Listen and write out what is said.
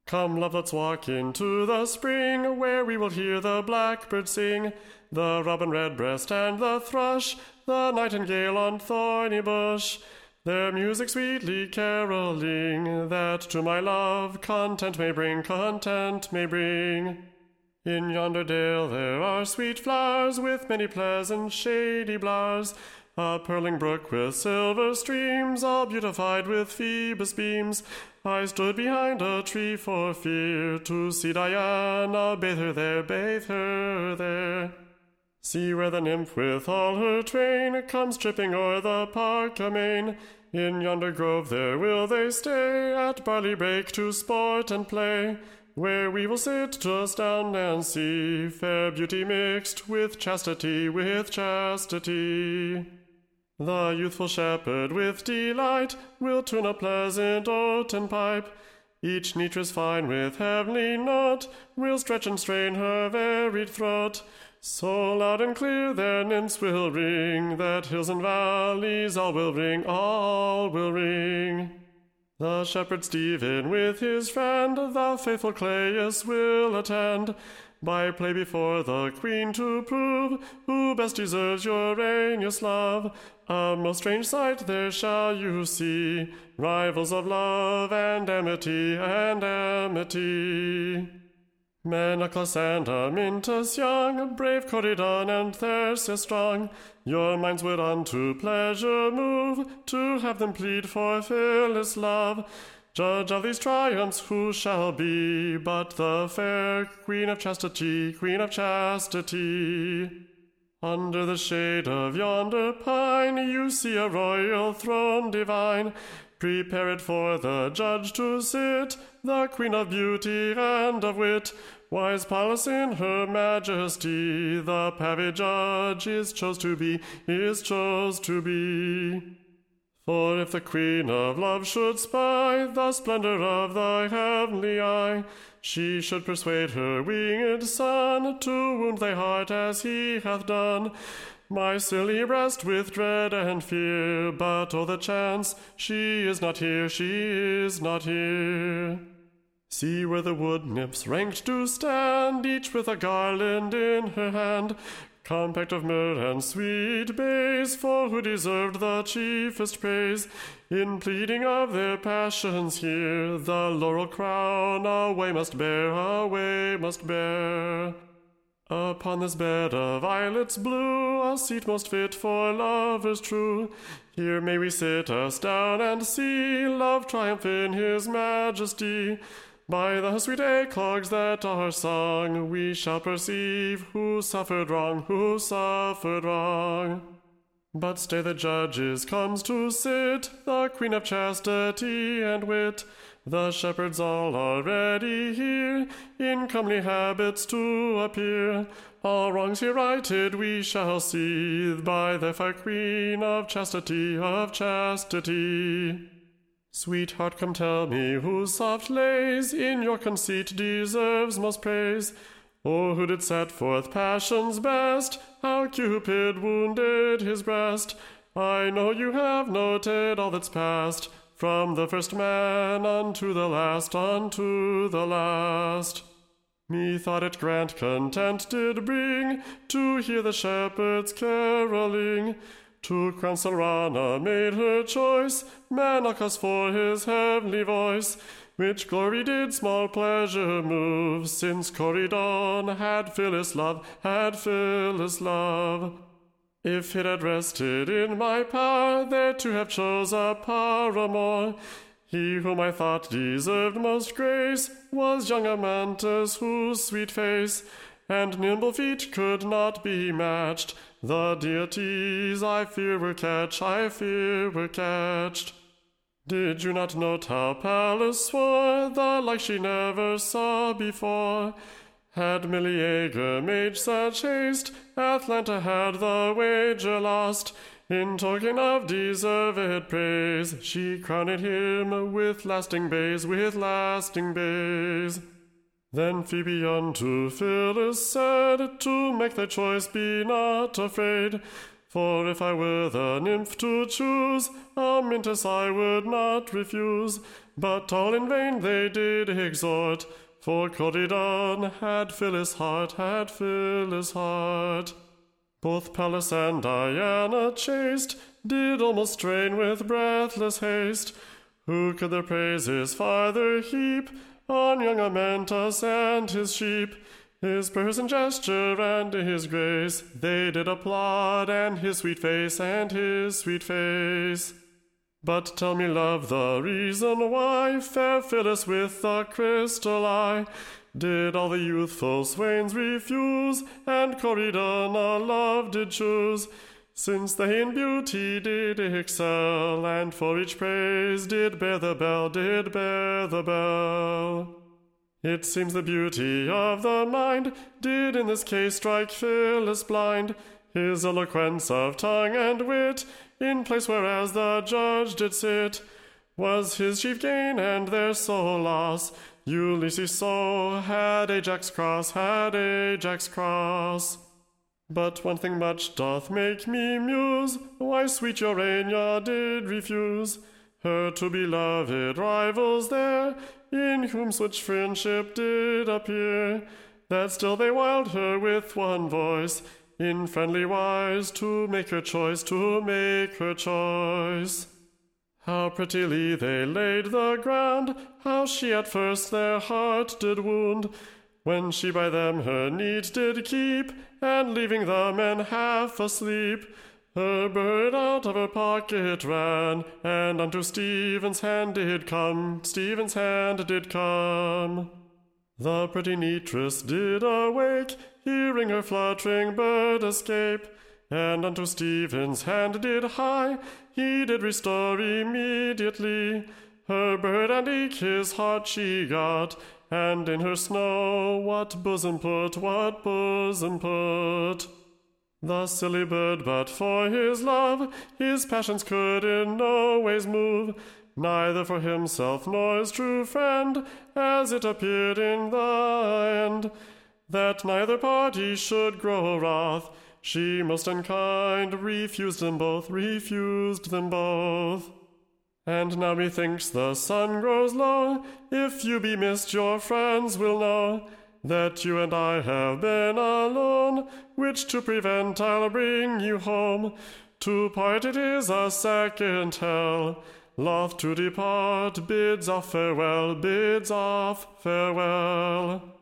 Come, love, let's walk into the spring, where we will hear the blackbird sing, the robin redbreast and the thrush, the nightingale on thorny bush, their music sweetly caroling, that to my love content may bring, content may bring. In yonder dale there are sweet flowers, with many pleasant shady blowers, a purling brook with silver streams, all beautified with Phoebus beams. I stood behind a tree for fear to see Diana, bathe her there, bathe her there. See where the nymph with all her train comes tripping o'er the park amain. In yonder grove there will they stay, at barley brake to sport and play, where we will sit just down and see fair beauty mixed with chastity, with chastity. The youthful shepherd with delight will tune a pleasant oaten pipe. Each nitrous fine with heavenly note will stretch and strain her varied throat. So loud and clear their nymphs will ring, that hills and valleys all will ring, all will ring. The shepherd Stephen with his friend, the faithful Caius, will attend, by play before the queen to prove who best deserves your reignious love. A most strange sight there shall you see, rivals of love and amity, and amity. Menaclus and Amyntas young, brave Corydon and Therseus strong, your minds would unto pleasure move, to have them plead for Phyllis' love. Judge of these triumphs who shall be, but the fair Queen of Chastity, Queen of Chastity. Under the shade of yonder pine you see a royal throne divine, prepared for the judge to sit, the Queen of Beauty and of Wit. Wise Pallas in her majesty, the paved judge is chose to be, is chose to be. For if the Queen of Love should spy the splendor of thy heavenly eye, she should persuade her winged son to wound thy heart as he hath done. My silly breast with dread and fear, but oh the chance, she is not here, she is not here. See where the wood nymphs ranked do stand, each with a garland in her hand, compact of myrrh and sweet bays, for who deserved the chiefest praise. In pleading of their passions here, the laurel crown away must bear, away must bear. Upon this bed of violets blue, a seat most fit for lovers true, here may we sit us down and see love triumph in his majesty. By the sweet eclogues that are sung, we shall perceive who suffered wrong, who suffered wrong. But stay, the judges comes to sit, the Queen of Chastity and Wit. The shepherds all already here, in comely habits to appear. All wrongs here righted we shall see, by the fair Queen of Chastity, of Chastity. Sweetheart, come tell me whose soft lays in your conceit deserves most praise. Oh, who did set forth passion's best, how Cupid wounded his breast. I know you have noted all that's past, from the first man unto the last, unto the last. Methought it grant content did bring, to hear the shepherds caroling. To crown Silrana made her choice, Menalcas for his heavenly voice, which glory did small pleasure move, since Corydon had Phyllis' love, had Phyllis' love. If it had rested in my power, there to have chose a paramour, he whom I thought deserved most grace was young Amyntas, whose sweet face and nimble feet could not be matched. The deities I fear were catched, I fear were catched. Did you not note how Pallas swore, the like she never saw before? Had Meleager made such haste, Atalanta had the wager lost. In token of deserved praise, she crowned him with lasting bays, with lasting bays. Then Phoebe unto Phyllis said, to make thy choice be not afraid, for if I were the nymph to choose, Amyntas I would not refuse. but all in vain they did exhort, for Corydon had Phyllis' heart. Both Pallas and Diana chaste did almost strain with breathless haste. Who could their praises farther heap on young Amyntas and his sheep? His person, gesture, and his grace they did applaud, and his sweet face, But tell me, love, the reason why fair Phyllis with the crystal eye did all the youthful swains refuse, and Corydon a love did choose, since they in beauty did excel, and for each praise did bear the bell. It seems the beauty of the mind did in this case strike Phyllis blind, his eloquence of tongue and wit, in place whereas the judge did sit, was his chief gain and their sole loss. Ulysses so had Ajax cross. But one thing much doth make me muse, why sweet Urania did refuse her to beloved rivals there, in whom such friendship did appear, that still they wiled her with one voice, in friendly wise to make her choice. How prettily they laid the ground, how she at first their heart did wound, when she by them her need did keep, and leaving the men half asleep, her bird out of her pocket ran, and unto Stephen's hand did come. The pretty Nereus did awake, hearing her fluttering bird escape, and unto Stephen's hand did hie, he did restore immediately. Her bird and eke his heart she got, and in her snow what bosom put. The silly bird, but for his love, his passions could in no ways move, neither for himself nor his true friend, as it appeared in the end, that neither party should grow wroth. She most unkind refused them both. And now methinks the sun grows low, if you be missed your friends will know, that you and I have been alone, which to prevent I'll bring you home. To part it is a second hell, loth to depart bids off farewell.